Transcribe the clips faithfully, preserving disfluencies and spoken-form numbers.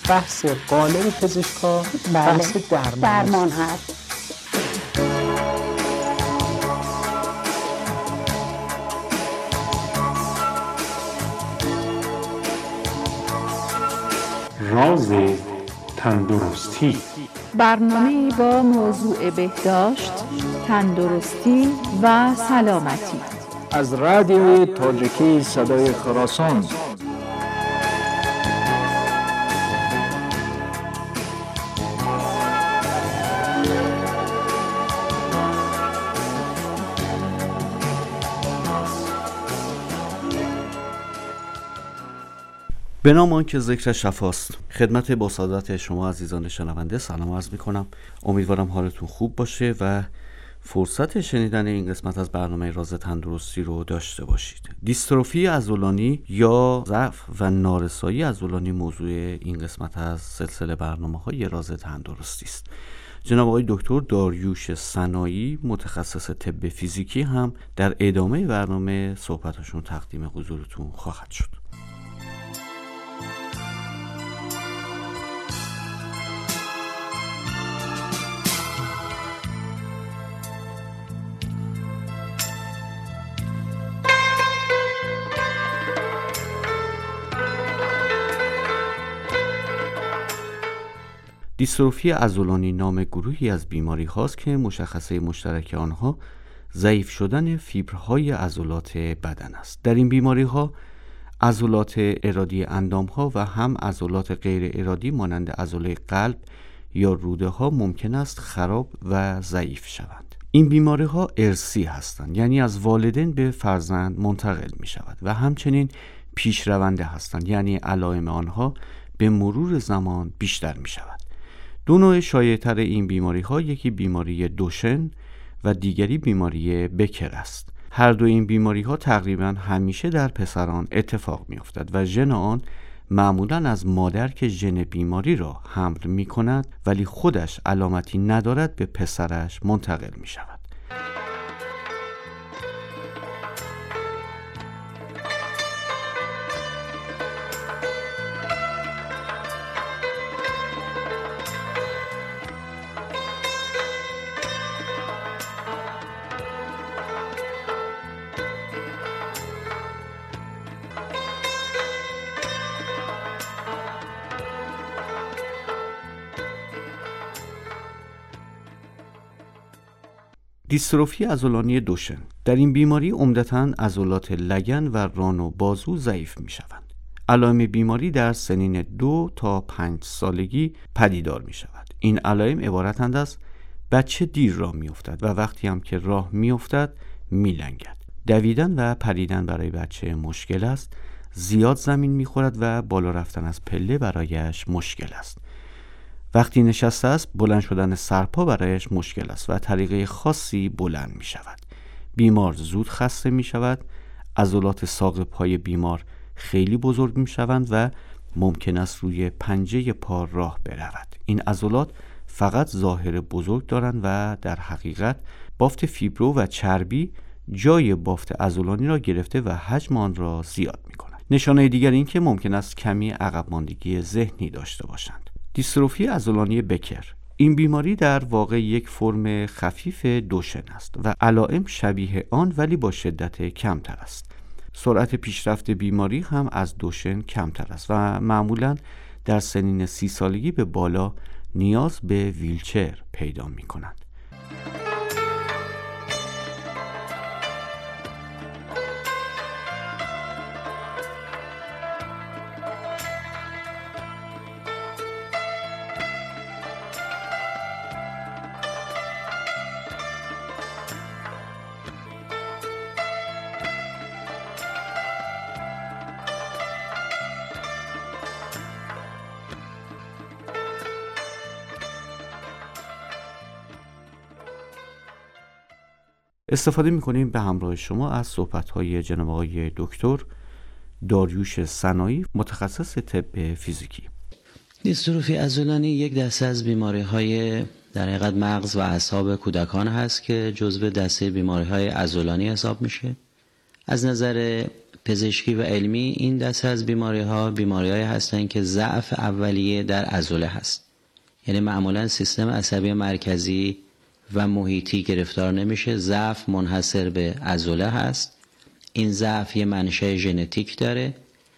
بحث قالب پزشکا بحث درمان, درمان هست. راز تندرستی، برنامه با موضوع بهداشت، تندرستی و سلامتی از رادیوی تاجیکی صدای خراسان. به نام آن که ذکر شفاست. خدمت با سعادت شما عزیزان شنونده سلام عرض میکنم. امیدوارم حالتون خوب باشه و فرصت شنیدن این قسمت از برنامه راز تندرستی رو داشته باشید. دیستروفی عضلانی یا ضعف و نارسایی عضلانی موضوع این قسمت از سلسله برنامه‌های راز تندرستی است. جناب آقای دکتر داریوش سنایی متخصص طب فیزیکی هم در ادامه برنامه صحبتشون تقدیم حضورتون خواهد شد. دیستروفی عضلانی نام گروهی از بیماری هاست که مشخصه مشترک آنها ضعیف شدن فیبرهای عضلات بدن است. در این بیماری ها عضلات ارادی اندام ها و هم عضلات غیر ارادی مانند عضله قلب یا روده ها ممکن است خراب و ضعیف شوند. این بیماری ها ارثی هستند، یعنی از والدین به فرزند منتقل می شود و همچنین پیشرونده هستند، یعنی علائم آنها به مرور زمان بیشتر می شود. دو نوع شایع‌تر این بیماری ها، یکی بیماری دوشن و دیگری بیماری بکر است. هر دو این بیماری ها تقریبا همیشه در پسران اتفاق می افتد و ژن آن معمولا از مادر که ژن بیماری را حمل می کند ولی خودش علامتی ندارد به پسرش منتقل می شود. دیستروفی عضلانی دوشن. در این بیماری عمدتاً عضلات لگن و ران و بازو ضعیف می شوند. علائم بیماری در سنین دو تا پنج سالگی پدیدار می شود. این علائم عبارتند از بچه دیر راه می افتد و وقتی هم که راه می افتد می لنگد. دویدن و پریدن برای بچه مشکل است. زیاد زمین می خورد و بالا رفتن از پله برایش مشکل است. وقتی نشسته است بلند شدن سرپا برایش مشکل است و طریقه خاصی بلند می شود. بیمار زود خسته می شود. عضلات ساق پای بیمار خیلی بزرگ می شوند و ممکن است روی پنجه پا راه برود. این عضلات فقط ظاهر بزرگ دارند و در حقیقت بافت فیبرو و چربی جای بافت عضلانی را گرفته و حجم آن را زیاد می کند. نشانه دیگر این که ممکن است کمی عقب ماندگی ذهنی داشته باشند. دیستروفی عضلانی بکر. این بیماری در واقع یک فرم خفیف دوشن است و علائم شبیه آن ولی با شدت کمتر است. سرعت پیشرفت بیماری هم از دوشن کمتر است و معمولاً در سنین سی سالگی به بالا نیاز به ویلچر پیدا می کنند. استفاده می‌کنیم به همراه شما از صحبت‌های جناب آقای دکتر داریوش سنایی متخصص طب فیزیکی. دیستروفی عضلانی یک دسته از بیماری‌های در حقیقت مغز و اعصاب کودکان هست که جزو دسته بیماری‌های عضلانی حساب میشه. از نظر پزشکی و علمی این دسته از بیماری ها بیماری های هستن که ضعف اولیه در عضله هست. یعنی معمولا سیستم عصبی مرکزی و محیطی گرفتار نمیشه، ضعف منحصر به عضله هست. این ضعف یه منشأ ژنتیک داره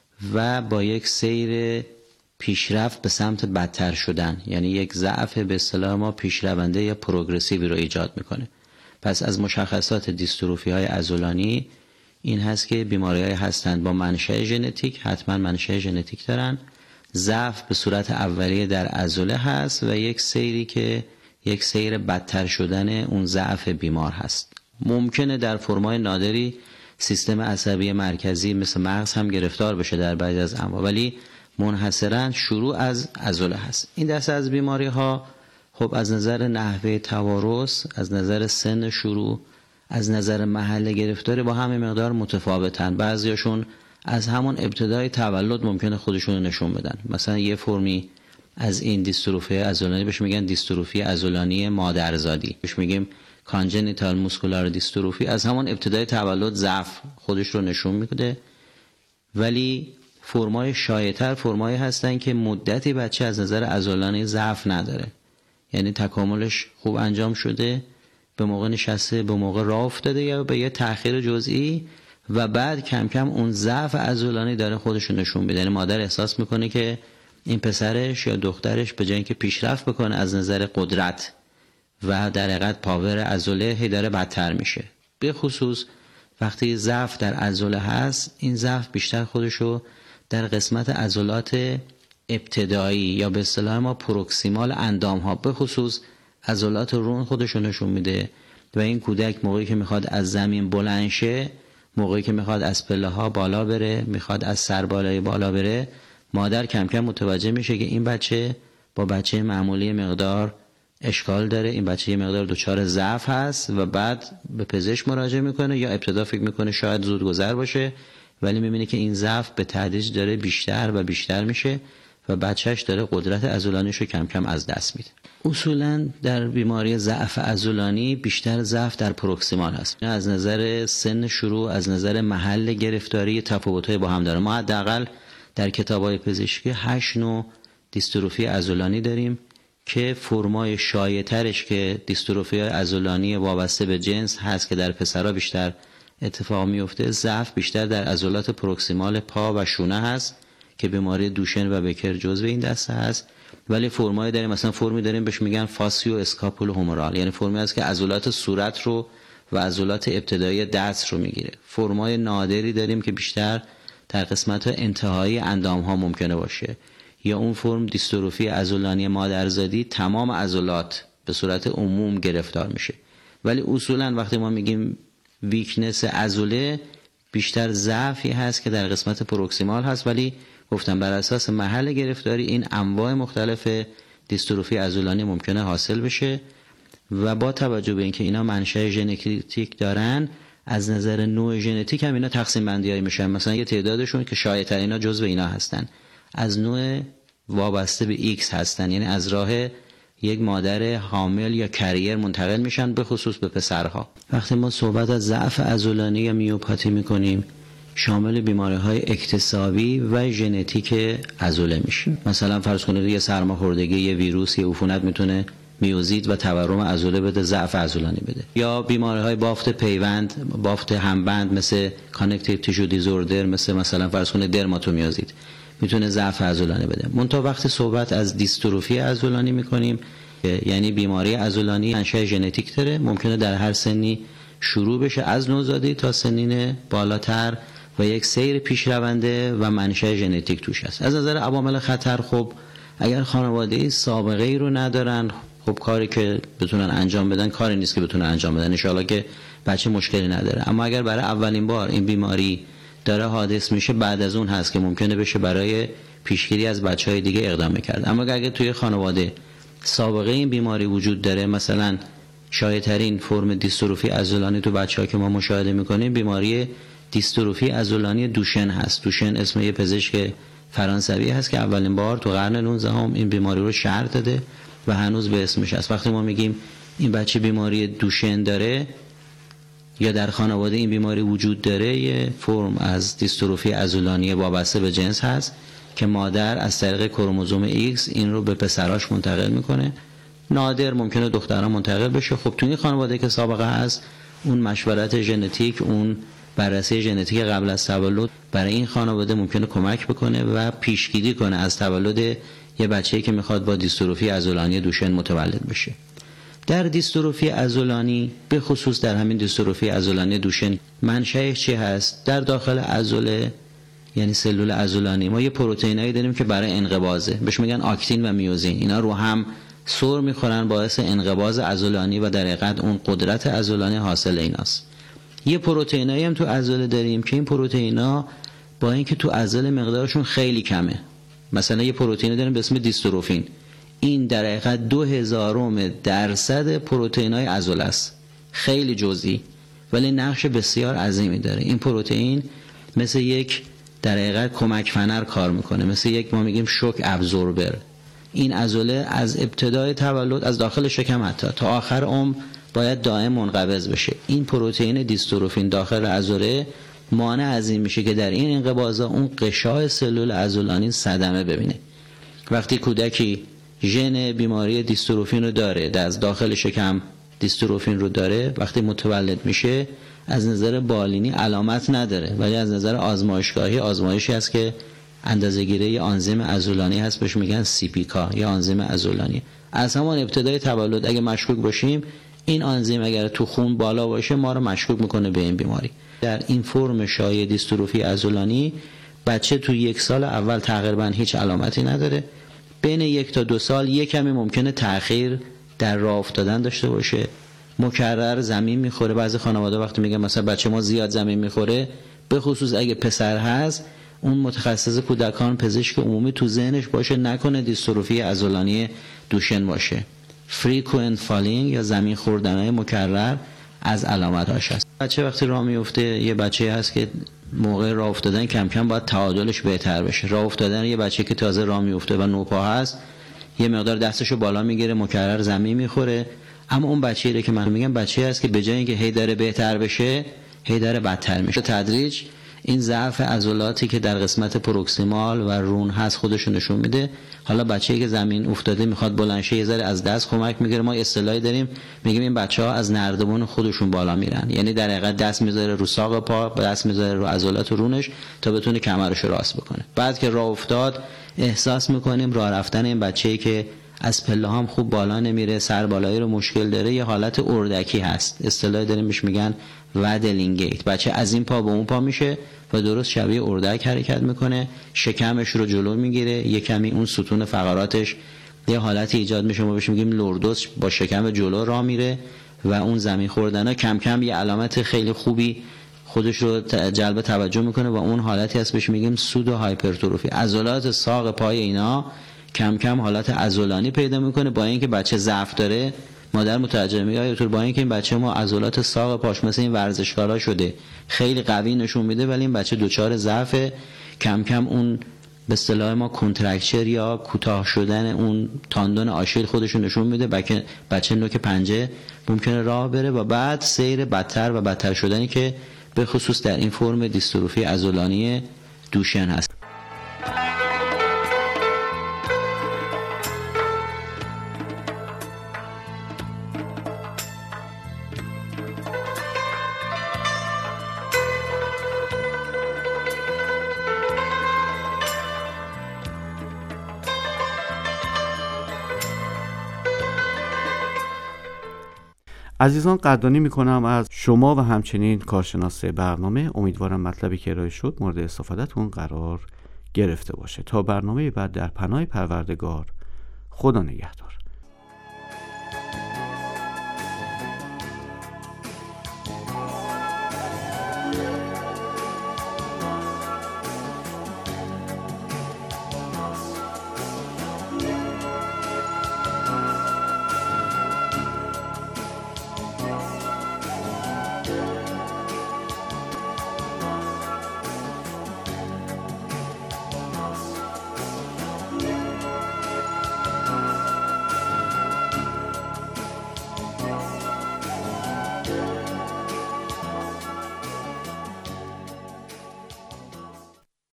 و با یک سیر پیشرفت به سمت بدتر شدن، یعنی یک ضعف به اصطلاح ما پیشرونده یا پروگرسیوی رو ایجاد میکنه. پس از مشخصات دیستروفی های عضلانی این هست که بیماری های هستند با منشأ ژنتیک، حتما منشأ ژنتیک دارن، ضعف به صورت اولیه در عضله هست و یک سیری که یک سیر بدتر شدن اون ضعف بیمار هست. ممکنه در فرمای نادری سیستم عصبی مرکزی مثل مغز هم گرفتار بشه در بعضی از انواع، ولی منحصراً شروع از عضله هست. این دسته از بیماری ها خب از نظر نحوه توارث، از نظر سن شروع، از نظر محل گرفتاری با همه مقدار متفاوتن. بعضیاشون از همون ابتدای تولد ممکنه خودشون رو نشون بدن. مثلا یه فرمی از این دیستروفی عضلانی بهش میگن دیستروفی عضلانی مادرزادی، بهش میگیم کانجنیتال موسکولار دیستروفی، از همون ابتدای تولد ضعف خودش رو نشون میده. ولی فرمای شایع‌تر فرمایی هستن که مدتی بچه از نظر عضلانی ضعف نداره، یعنی تکاملش خوب انجام شده، به موقع نشسته، به موقع راه افتاده یا به یه تأخیر جزئی و بعد کم کم اون ضعف عضلانی داره خودش رو نشون میده. یعنی مادر احساس میکنه که این پسرش یا دخترش به جای اینکه پیشرفت بکنه از نظر قدرت و در حقیقت پاور عضله، هی داره بدتر میشه. به خصوص وقتی ضعف در عضله هست، این ضعف بیشتر خودشو در قسمت عضلات ابتدایی یا به اصطلاح ما پروکسیمال اندام ها، به خصوص عضلات رون خودشو نشون میده. و این کودک موقعی که میخواد از زمین بلند شه، موقعی که میخواد از پله ها بالا بره، میخواد از سر بالای بالا بره، مادر کم کم متوجه میشه که این بچه با بچه معمولی مقدار اشکال داره، این بچه یه مقدار دچار ضعف هست و بعد به پزشک مراجعه میکنه یا ابتدا فکر میکنه شاید زود گذر باشه، ولی میبینه که این ضعف به تدریج داره بیشتر و بیشتر میشه و بچهش داره قدرت عضلانیش رو کم کم از دست میده. اصولا در بیماری ضعف عضلانی بیشتر ضعف در پروکسیمال هست. از نظر سن شروع، از نظر محل گرفتاری تفاوت‌های با هم داره. ما حداقل در کتاب‌های پزشکی هشت نوع دیستروفی عضلانی داریم که فرمای شایع‌ترش که دیستروفی عضلانی وابسته به جنس هست که در پسرها بیشتر اتفاق میفته، ضعف بیشتر در عضلات پروکسیمال پا و شونه هست که بیماری دوشن و بکر جزو این دسته هست. ولی فرمای داریم، مثلا فرمی داریم بهش میگن فاسیو اسکاپول هومورال، یعنی فرمی هست که عضلات صورت رو و عضلات ابتدایی دست رو میگیره. فرمای نادری داریم که بیشتر در قسمت انتهایی اندام ها ممکنه باشه. یا اون فرم دیستروفی عضلانی مادرزادی، تمام عضلات به صورت عموم گرفتار میشه. ولی اصولا وقتی ما میگیم ویکنس عضله، بیشتر ضعفی هست که در قسمت پروکسیمال هست، ولی گفتم بر اساس محل گرفتاری این انواع مختلف دیستروفی عضلانی ممکنه حاصل بشه و با توجه به اینکه اینا منشأ ژنتیک دارن، از نظر نوع ژنتیک هم اینا تقسیم بندی‌های میشن. مثلا یه تعدادشون که شایع‌تر اینا جزو اینا هستن، از نوع وابسته به ایکس هستن، یعنی از راه یک مادر حامل یا کریر منتقل میشن، به خصوص به پسرها. وقتی ما صحبت از ضعف عضلانی یا میوپاتی میکنیم، شامل بیماری‌های اکتسابی و ژنتیک عضله میشه. مثلا فرض کنید یه سرماخوردگی، یه ویروس، یه عفونت میتونه میوزید و تورم عضله بده، ضعف عضلانی بده. یا بیماری‌های بافت پیوند، بافت همبند، مثل کانکتیو تیشو دیزوردر، مثل مثلا فرض کنید درماتومیوزید، میتونه ضعف عضلانی بده. منتها وقتی صحبت از دیستروفی عضلانی میکنیم، یعنی بیماری عضلانی منشأ ژنتیک داره، ممکنه در هر سنی شروع بشه، از نوزادی تا سنین بالاتر، و یک سیر پیشرونده و منشأ ژنتیک توش هست. از نظر عوامل خطر، خب اگر خانواده سابقه ای رو ندارن، خب کاری که بتونن انجام بدن کاری نیست که بتونن انجام بدن، ان شاءالله که بچه مشکلی نداره. اما اگر برای اولین بار این بیماری داره حادث میشه، بعد از اون هست که ممکنه بشه برای پیشگیری از بچهای دیگه اقدام کرد. اما اگر توی خانواده سابقه این بیماری وجود داره، مثلا شایع‌ترین فرم دیستروفی عضلانی تو بچه‌ها که ما مشاهده میکنیم بیماری دیستروفی عضلانی دوشن هست. دوشن اسم یه پزشک فرانسوی هست که اولین بار تو قرن نوزدهم این بیماری رو شرح داده و هنوز به اسمش هست. وقتی ما میگیم این بچه بیماری دوشن داره، یا در خانواده این بیماری وجود داره، یه فرم از دیستروفی عضلانی وابسته به جنس هست که مادر از طریق کروموزوم ایکس این رو به پسراش منتقل میکنه. نادر ممکنه دخترها منتقل بشه. خب تو این خانواده که سابقه هست، اون مشورت ژنتیک، اون بررسی ژنتیک قبل از تولد برای این خانواده ممکنه کمک بکنه و پیشگیری کنه از تولد یه بچه‌ای که میخواد با دیستروفی عضلانی دوشن متولد بشه. در دیستروفی عضلانی، به خصوص در همین دیستروفی عضلانی دوشن، منشأش چی هست؟ در داخل عضله، یعنی سلول عضلانی، ما یه پروتئینایی داریم که برای انقباضه، بهش میگن آکتین و میوزین. اینا رو هم سر میخورن، باعث انقباض عضلانی و در حقیقت اون قدرت عضلانی حاصل ایناست. یه پروتئینایی هم تو عضله داریم که این پروتئینا با اینکه تو عضله مقدارشون خیلی کمه، مثلا یه پروتئین داریم به اسم دیستروفین، این در حقیقت دو هزارم درصد پروتئینای عضله است، خیلی جزئی ولی نقش بسیار عظیمی داره. این پروتئین مثل یک در حقیقت کمک فنر کار میکنه، مثل یک ما میگیم شوک ابزوربر. این عضله از ابتدای تولد، از داخل شکم حتی تا آخر عمر باید دائم منقبض بشه. این پروتئین دیستروفین داخل عضله مانع از این میشه که در این انقباضا اون غشای سلول عضلانی صدمه ببینه. وقتی کودکی ژن بیماری دیستروفین رو داره، در از داخل شکم دیستروفین رو داره، وقتی متولد میشه از نظر بالینی علامت نداره، ولی از نظر آزمایشگاهی آزمایشی هست که اندازه‌گیری یه آنزیم عضلانی هست، بهش میگن سی پی کا یا آنزیم عضلانی. از همان ابتدای تولد اگه مشکوک باشیم این آنزیم اگر تو خون بالا باشه ما رو مشکوک میکنه به این بیماری. در این فرم شایع دیستروفی عضلانی بچه تو یک سال اول تقریبا هیچ علامتی نداره، بین یک تا دو سال یک کمی ممکنه تأخیر در راه افتادن داشته باشه، مکرر زمین میخوره. بعضی خانواده وقتی میگن مثلا بچه ما زیاد زمین میخوره، به خصوص اگه پسر هست، اون متخصص کودکان پزشک عمومی تو ذهنش باشه نکنه دیستروفی عضلانی دوشن باشه. frequent falling یا زمین خوردنهای مکرر از علامتاش هست. بچه وقتی راه میفته، یه بچه هست که موقع راه افتادن کم کم باید تعادلش بهتر بشه. راه افتادن یه بچه که تازه راه میفته و نوپا هست، یه مقدار دستشو بالا میگیره، مکرر زمین میخوره. اما اون بچه‌ای که من میگم بچه‌ای هست که به جای اینکه هی داره بهتر بشه، هی داره بدتر میشه. تدریج این ضعف عضلاتی که در قسمت پروکسیمال و رون هست خودش نشون میده. حالا بچه‌ای که زمین افتاده میخواد بلند شه، یه ذره از دست کمک میگیره. ما اصطلاحی داریم میگیم این بچه‌ها از نردبون خودشون بالا میرن، یعنی در حقیقت دست میذاره رو ساق پا، دست میذاره رو عضلات رونش تا بتونه کمرش رو راست بکنه. بعد که راه افتاد احساس میکنیم راه رفتن این بچه‌ای که از پله هم خوب بالا نمیره، سر بالایی رو مشکل داره، یه حالت اردکی هست، اصطلاحی داریم بهش میگن ودلینگیت. بچه از این پا به اون پا میشه و درست شبیه اردک حرکت میکنه، شکمش رو جلو میگیره، یه کمی اون ستون فقراتش یه حالتی ایجاد میشه، ما بهش میگیم لوردوس، با شکم جلو راه میره و اون زمین خوردنا کم کم یه علامت خیلی خوبی خودش رو جلب توجه میکنه و اون حالتی هست بهش میگیم سودو هایپرتروفی. عضلات ساق پای اینا کم کم حالت عضلانی پیدا میکنه. با اینکه بچه ضعف داره، مادر متوجه میگه آیا با اینکه این بچه ما عضلات ساق پاش مثل این ورزشکارا شده خیلی قوی نشون میده، ولی این بچه دوچار ضعف، کم کم اون به اصطلاح ما کنترکچر یا کوتاه شدن اون تاندون آشیل خودشون نشون میده. بچه بچه نوک پنجه ممکنه راه بره و بعد سیر بدتر و بدتر شدنی که به خصوص در این فرم دیستروفی عضلانی دوشن هست. عزیزان قدردانی میکنم از شما و همچنین کارشناس برنامه. امیدوارم مطلبی که ارائه شد مورد استفادهتون قرار گرفته باشه. تا برنامه بعد در پناه پروردگار، خدا نگهدار.